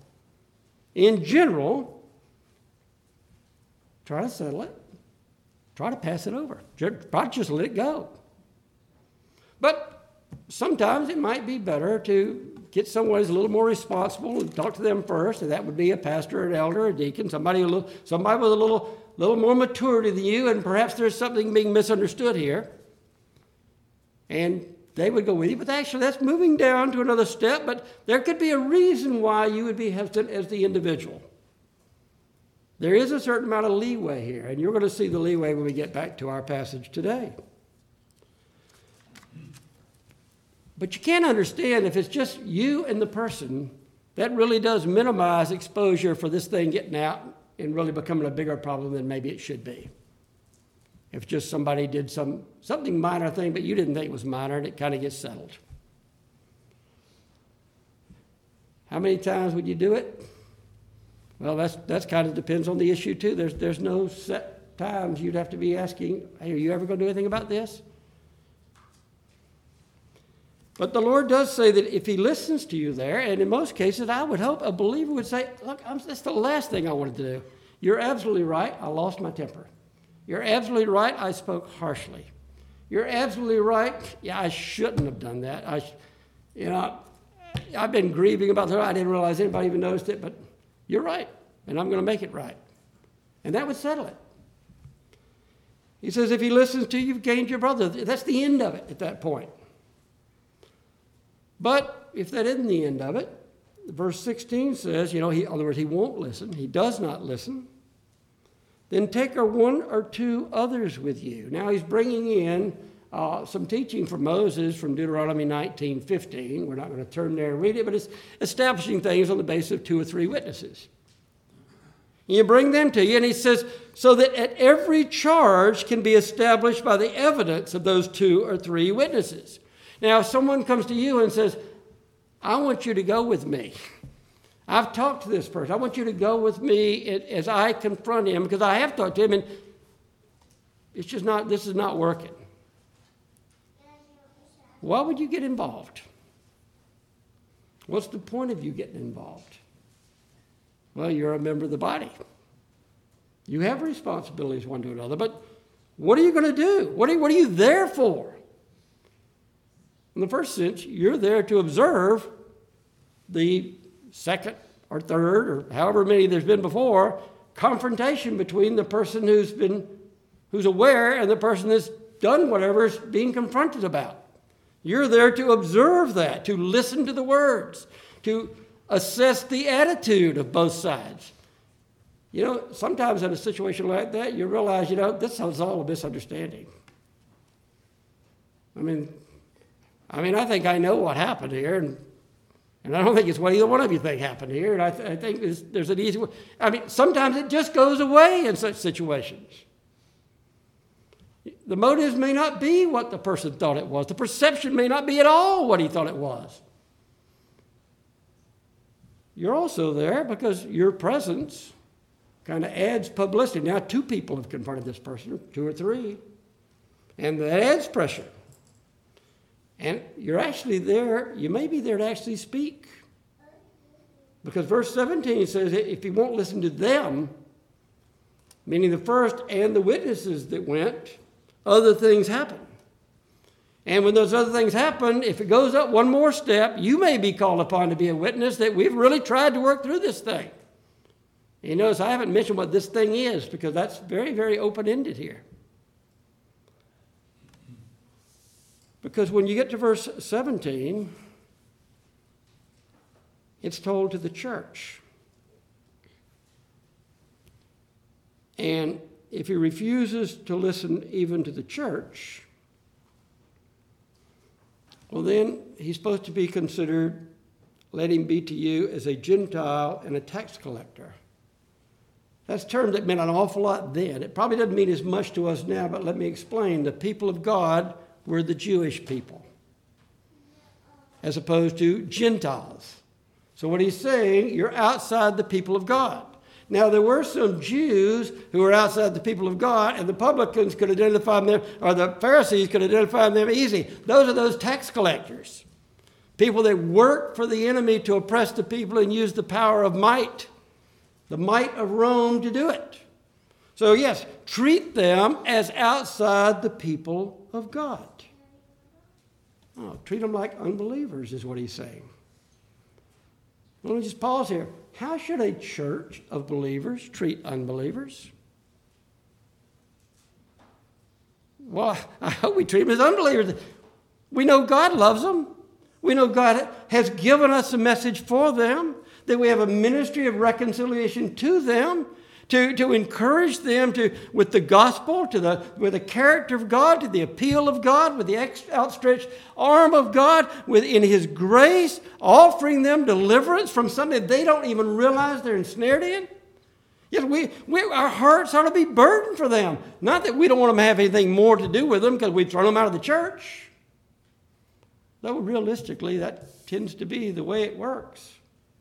Speaker 2: try to settle it. Try to pass it over. Try to just let it go. But sometimes it might be better to get someone who's a little more responsible and talk to them first, and that would be a pastor, an elder, a deacon, somebody with a little more maturity than you, and perhaps there's something being misunderstood here. And they would go with you, but actually that's moving down to another step, but there could be a reason why you would be hesitant as the individual. There is a certain amount of leeway here, and you're going to see the leeway when we get back to our passage today. But you can't understand if it's just you and the person, that really does minimize exposure for this thing getting out and really becoming a bigger problem than maybe it should be. If just somebody did something minor thing, but you didn't think it was minor, and it kind of gets settled. How many times would you do it? Well, that's kind of depends on the issue too. There's no set times you'd have to be asking, hey, are you ever going to do anything about this? But the Lord does say that if he listens to you there, and in most cases, I would hope a believer would say, look, that's the last thing I wanted to do. You're absolutely right. I lost my temper. You're absolutely right. I spoke harshly. You're absolutely right. Yeah, I shouldn't have done that. I've been grieving about that. I didn't realize anybody even noticed it, but you're right, and I'm going to make it right. And that would settle it. He says, if he listens to you, you've gained your brother. That's the end of it at that point. But if that isn't the end of it, verse 16 says, in other words, he won't listen. He does not listen. Then take one or two others with you. Now he's bringing in some teaching from Moses from Deuteronomy 19:15. We're not going to turn there and read it, but it's establishing things on the basis of 2 or 3 witnesses. You bring them to you, and he says, so that at every charge can be established by the evidence of those 2 or 3 witnesses. Now, if someone comes to you and says, I want you to go with me. I've talked to this person. I want you to go with me as I confront him, because I have talked to him, and this is not working. Why would you get involved? What's the point of you getting involved? Well, you're a member of the body. You have responsibilities one to another, but what are you going to do? What are you there for? In the first sense, you're there to observe the second or third, or however many there's been before, confrontation between the person who's aware and the person that's done whatever is being confronted about. You're there to observe that, to listen to the words, to assess the attitude of both sides. Sometimes in a situation like that, you realize, this is all a misunderstanding. I think I know what happened here, and I don't think it's what either one of you think happened here, and I think there's an easy way. Sometimes it just goes away in such situations. The motives may not be what the person thought it was. The perception may not be at all what he thought it was. You're also there because your presence kind of adds publicity. Now 2 people have confronted this person, 2 or 3, and that adds pressure. And you're actually there, you may be there to actually speak. Because verse 17 says if he won't listen to them, meaning the first and the witnesses that went, other things happen. And when those other things happen, if it goes up one more step, you may be called upon to be a witness that we've really tried to work through this thing. You notice I haven't mentioned what this thing is, because that's very, very open-ended here. Because when you get to verse 17, it's told to the church. And if he refuses to listen even to the church, well, then he's supposed to be considered, let him be to you as a Gentile and a tax collector. That's a term that meant an awful lot then. It probably doesn't mean as much to us now, but let me explain. The people of God were the Jewish people, as opposed to Gentiles. So what he's saying, you're outside the people of God. Now, there were some Jews who were outside the people of God, and the publicans could identify them, or the Pharisees could identify them easy. Those are those tax collectors, people that work for the enemy to oppress the people and use the power of might, the might of Rome to do it. So yes, treat them as outside the people of God. Treat them like unbelievers is what he's saying. Let me just pause here. How should a church of believers treat unbelievers? Well, I hope we treat them as unbelievers. We know God loves them. We know God has given us a message for them, that we have a ministry of reconciliation to them, to encourage them with the gospel, with the character of God, to the appeal of God, with the outstretched arm of God, in his grace, offering them deliverance from something they don't even realize they're ensnared in. Yes, our hearts ought to be burdened for them. Not that we don't want them to have anything more to do with them because we've thrown them out of the church. Though realistically, that tends to be the way it works.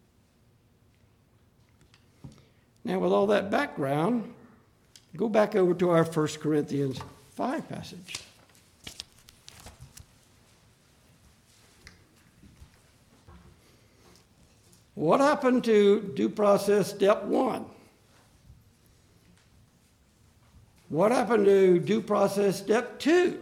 Speaker 2: Now, with all that background, go back over to our 1 Corinthians 5 passage. What happened to due process step 1? What happened to due process step 2?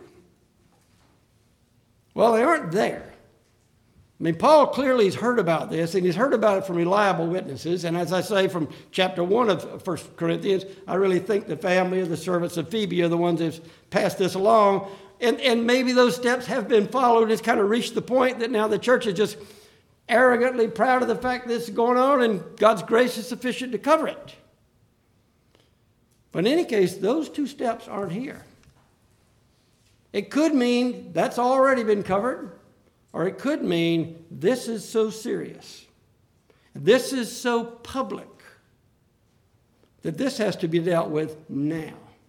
Speaker 2: Well, they aren't there. I mean, Paul clearly has heard about this, and he's heard about it from reliable witnesses. And as I say from chapter 1 of 1 Corinthians, I really think the family or the servants of Phoebe are the ones that have passed this along. And maybe those steps have been followed. It's kind of reached the point that now the church is just arrogantly proud of the fact that this is going on, and God's grace is sufficient to cover it. But in any case, those 2 steps aren't here. It could mean that's already been covered, or it could mean this is so serious, this is so public, that this has to be dealt with now.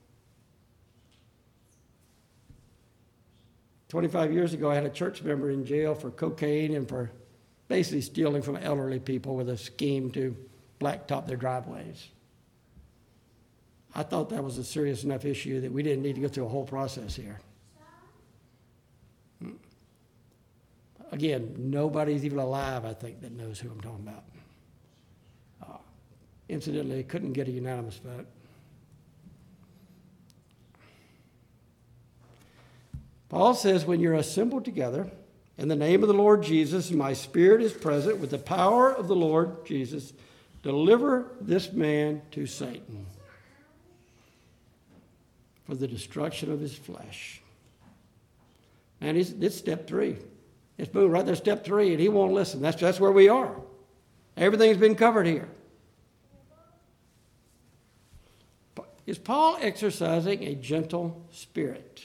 Speaker 2: 25 years ago, I had a church member in jail for cocaine and for basically stealing from elderly people with a scheme to blacktop their driveways. I thought that was a serious enough issue that we didn't need to go through a whole process here. Again, nobody's even alive, I think, that knows who I'm talking about. Incidentally, couldn't get a unanimous vote. Paul says, when you're assembled together in the name of the Lord Jesus, my spirit is present with the power of the Lord Jesus, deliver this man to Satan for the destruction of his flesh. And it's step 3. It's moving right there, step 3, and he won't listen. That's where we are. Everything's been covered here. Is Paul exercising a gentle spirit?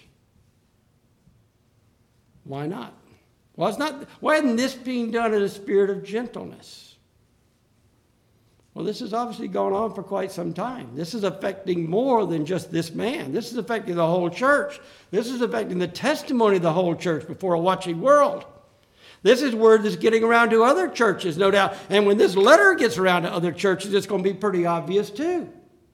Speaker 2: Why not? Well, why isn't this being done in a spirit of gentleness? Well, this has obviously gone on for quite some time. This is affecting more than just this man. This is affecting the whole church. This is affecting the testimony of the whole church before a watching world. This is word that's getting around to other churches, no doubt. And when this letter gets around to other churches, it's going to be pretty obvious too.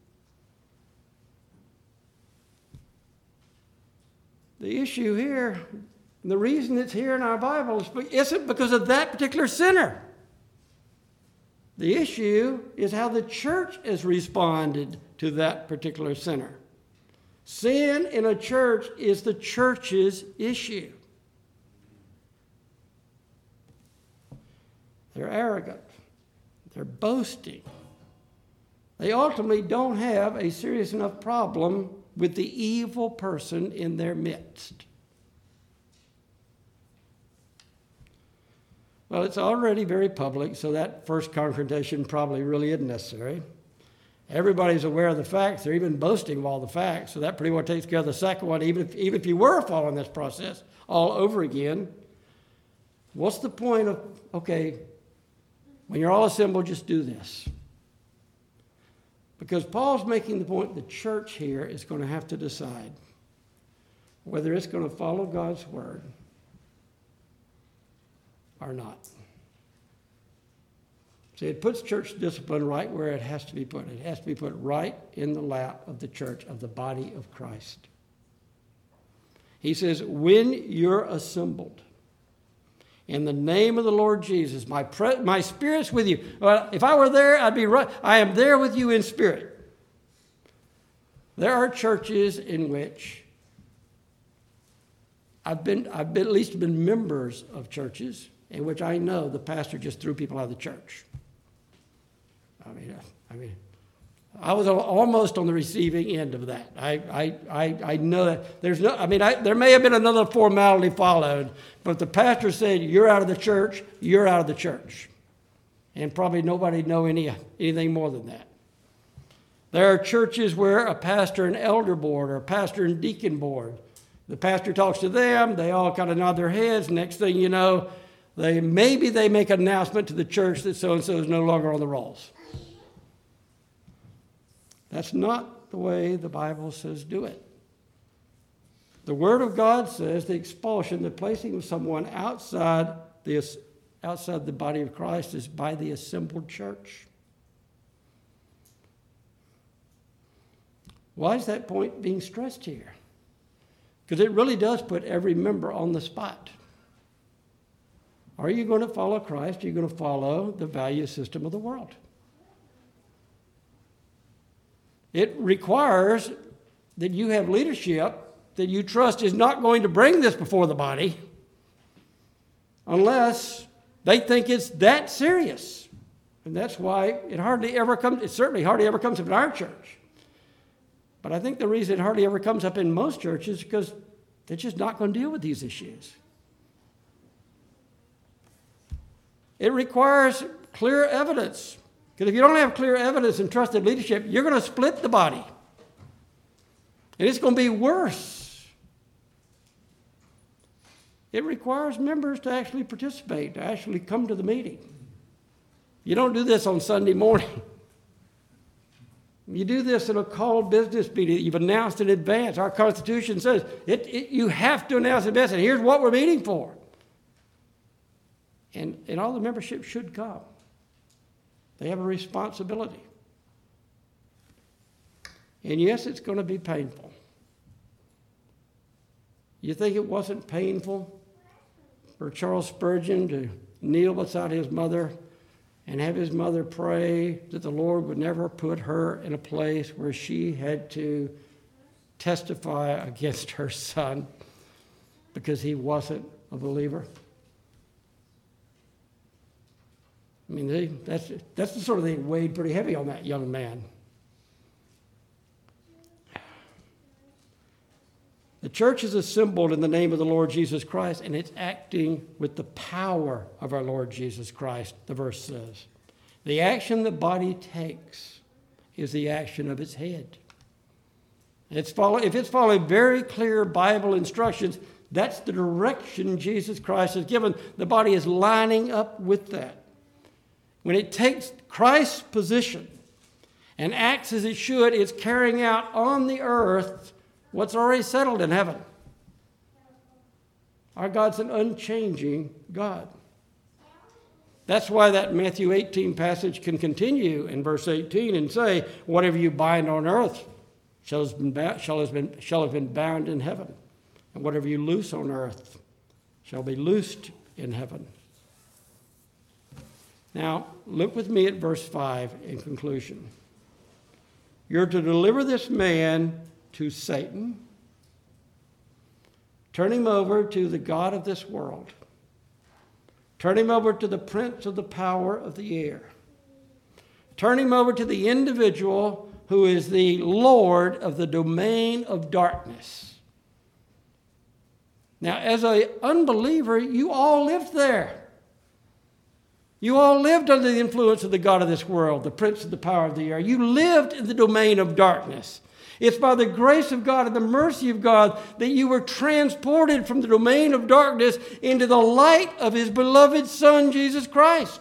Speaker 2: The issue here, and the reason it's here in our Bible, isn't because of that particular sinner. The issue is how the church has responded to that particular sinner. Sin in a church is the church's issue. They're arrogant. They're boasting. They ultimately don't have a serious enough problem with the evil person in their midst. Well, it's already very public, so that first confrontation probably really isn't necessary. Everybody's aware of the facts. They're even boasting of all the facts, so that pretty well takes care of the second one, even if you were following this process all over again. What's the point of, okay, when you're all assembled, just do this? Because Paul's making the point the church here is going to have to decide whether it's going to follow God's word or not. See, it puts church discipline right where it has to be put. It has to be put right in the lap of the church, of the body of Christ. He says, when you're assembled in the name of the Lord Jesus, my spirit's with you. Well, if I were there, I'd be right. I am there with you in spirit. There are churches in which I've at least been members of churches in which I know the pastor just threw people out of the church. I mean, I was almost on the receiving end of that. I know that there may have been another formality followed, but the pastor said, "You're out of the church. You're out of the church," and probably nobody know anything more than that. There are churches where a pastor and elder board or a pastor and deacon board, the pastor talks to them, they all kind of nod their heads. Next thing you know, they make an announcement to the church that so-and-so is no longer on the rolls. That's not the way the Bible says do it. The Word of God says the expulsion, the placing of someone outside the body of Christ is by the assembled church. Why is that point being stressed here? Because it really does put every member on the spot. Are you going to follow Christ? Are you going to follow the value system of the world? It requires that you have leadership that you trust is not going to bring this before the body unless they think it's that serious. And that's why it certainly hardly ever comes up in our church. But I think the reason it hardly ever comes up in most churches is because they're just not going to deal with these issues. It requires clear evidence. Because if you don't have clear evidence and trusted leadership, you're going to split the body. And it's going to be worse. It requires members to actually participate, to actually come to the meeting. You don't do this on Sunday morning. You do this in a called business meeting. You've announced in advance. Our Constitution says you have to announce in advance, and here's what we're meeting for. And all the membership should come. They have a responsibility. And yes, it's going to be painful. You think it wasn't painful for Charles Spurgeon to kneel beside his mother and have his mother pray that the Lord would never put her in a place where she had to testify against her son because he wasn't a believer? I mean, that's the sort of thing that weighed pretty heavy on that young man. The church is assembled in the name of the Lord Jesus Christ, and it's acting with the power of our Lord Jesus Christ, the verse says. The action the body takes is the action of its head. If it's following very clear Bible instructions, that's the direction Jesus Christ has given. The body is lining up with that. When it takes Christ's position and acts as it should, it's carrying out on the earth what's already settled in heaven. Our God's an unchanging God. That's why that Matthew 18 passage can continue in verse 18 and say, whatever you bind on earth shall have been bound in heaven, and whatever you loose on earth shall be loosed in heaven. Now, look with me at verse 5 in conclusion. You're to deliver this man to Satan, turn him over to the god of this world, turn him over to the prince of the power of the air, turn him over to the individual who is the Lord of the domain of darkness. Now, as an unbeliever, you all lived there. You all lived under the influence of the god of this world, the prince of the power of the air. You lived in the domain of darkness. It's by the grace of God and the mercy of God that you were transported from the domain of darkness into the light of his beloved Son, Jesus Christ.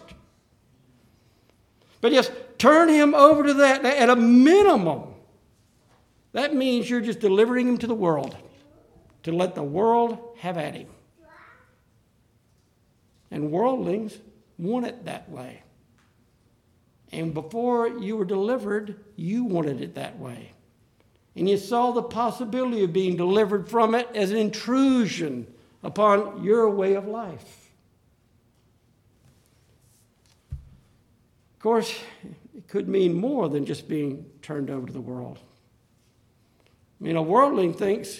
Speaker 2: But yes, turn him over to that. At a minimum, that means you're just delivering him to the world, to let the world have at him. And worldlings want it that way. And before you were delivered, you wanted it that way. And you saw the possibility of being delivered from it as an intrusion upon your way of life. Of course, it could mean more than just being turned over to the world. I mean, a worldling thinks,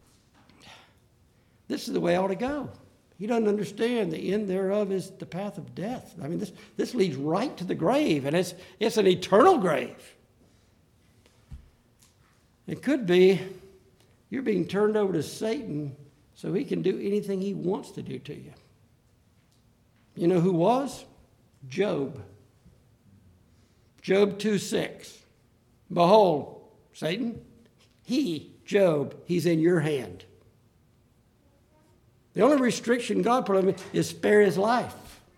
Speaker 2: this is the way I ought to go. He doesn't understand the end thereof is the path of death. I mean, this leads right to the grave, and it's an eternal grave. It could be you're being turned over to Satan so he can do anything he wants to do to you. You know who was? Job. Job 2:6. Behold, Satan, Job, he's in your hand. The only restriction God put on him is spare his life.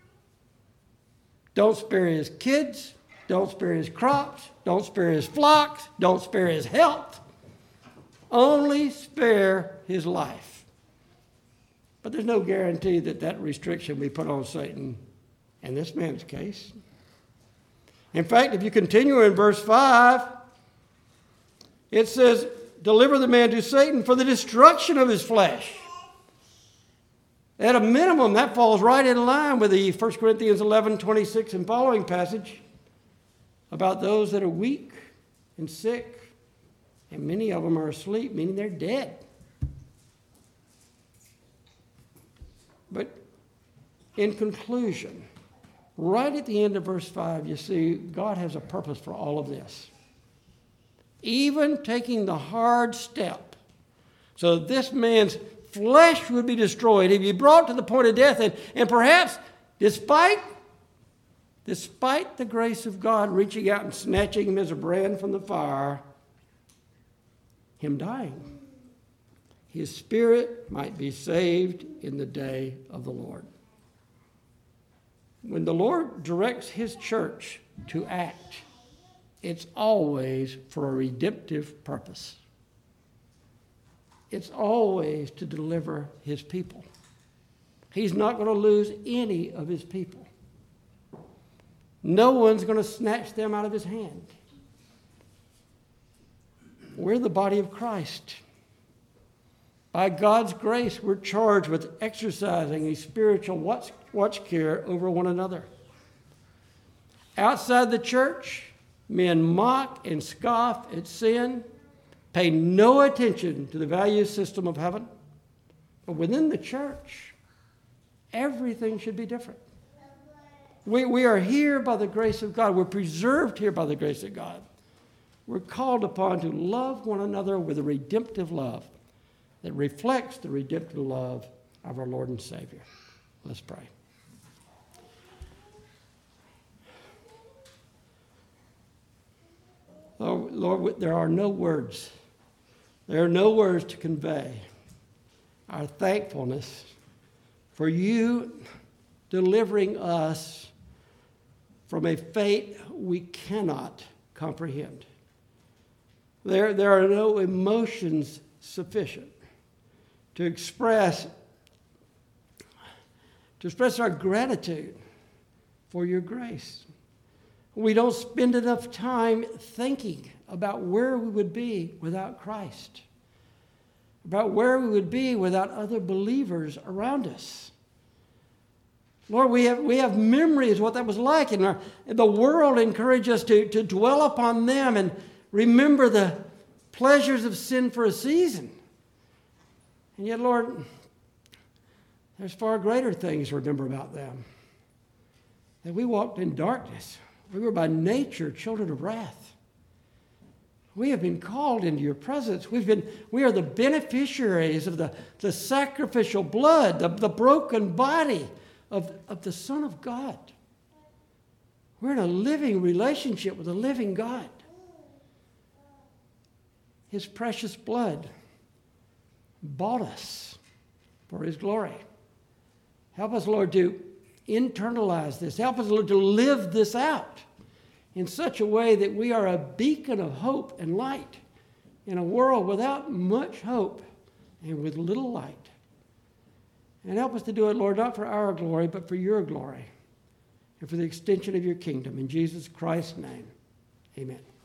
Speaker 2: Don't spare his kids. Don't spare his crops. Don't spare his flocks. Don't spare his health. Only spare his life. But there's no guarantee that that restriction we put on Satan in this man's case. In fact, if you continue in verse 5, it says, deliver the man to Satan for the destruction of his flesh. At a minimum, that falls right in line with the 1 Corinthians 11:26 and following passage about those that are weak and sick, and many of them are asleep, meaning they're dead. But in conclusion, right at the end of verse 5, you see God has a purpose for all of this. Even taking the hard step so that this man's flesh would be destroyed, he'd be brought to the point of death, and perhaps despite the grace of God reaching out and snatching him as a brand from the fire, him dying, his spirit might be saved in the day of the Lord. When the Lord directs his church to act, it's always for a redemptive purpose. It's always to deliver his people. He's not going to lose any of his people. No one's going to snatch them out of his hand. We're the body of Christ. By God's grace, we're charged with exercising a spiritual watch care over one another. Outside the church, men mock and scoff at sin, pay no attention to the value system of heaven. But within the church, everything should be different. We are here by the grace of God. We're preserved here by the grace of God. We're called upon to love one another with a redemptive love that reflects the redemptive love of our Lord and Savior. Let's pray. Oh, Lord, there are no words. There are no words to convey our thankfulness for you delivering us from a fate we cannot comprehend. There are no emotions sufficient to express our gratitude for your grace. We don't spend enough time thinking about where we would be without Christ, about where we would be without other believers around us. Lord, we have memories of what that was like, and the world encourages us to dwell upon them and remember the pleasures of sin for a season. And yet, Lord, there's far greater things to remember about them. That we walked in darkness. We were by nature children of wrath. We have been called into your presence. We are the beneficiaries of the sacrificial blood, the broken body of the Son of God. We're in a living relationship with a living God. His precious blood bought us for his glory. Help us, Lord, to internalize this. Help us, Lord, to live this out in such a way that we are a beacon of hope and light in a world without much hope and with little light. And help us to do it, Lord, not for our glory, but for your glory and for the extension of your kingdom. In Jesus Christ's name, amen.